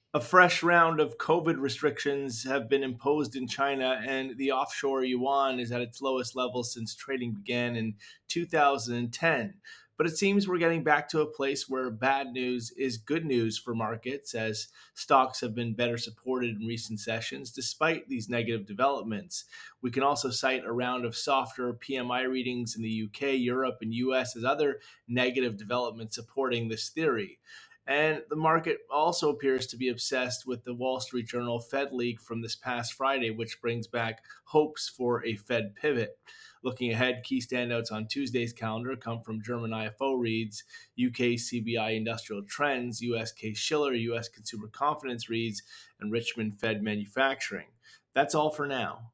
A fresh round of COVID restrictions have been imposed in China, and the offshore yuan is at its lowest level since trading began in 2010. But it seems we're getting back to a place where bad news is good news for markets, as stocks have been better supported in recent sessions despite these negative developments. We can also cite a round of softer PMI readings in the UK, Europe, and US as other negative developments supporting this theory. And the market also appears to be obsessed with the Wall Street Journal Fed leak from this past Friday, which brings back hopes for a Fed pivot. Looking ahead, key standouts on Tuesday's calendar come from German IFO reads, UK CBI industrial trends, US Case Shiller, US consumer confidence reads, and Richmond Fed manufacturing. That's all for now.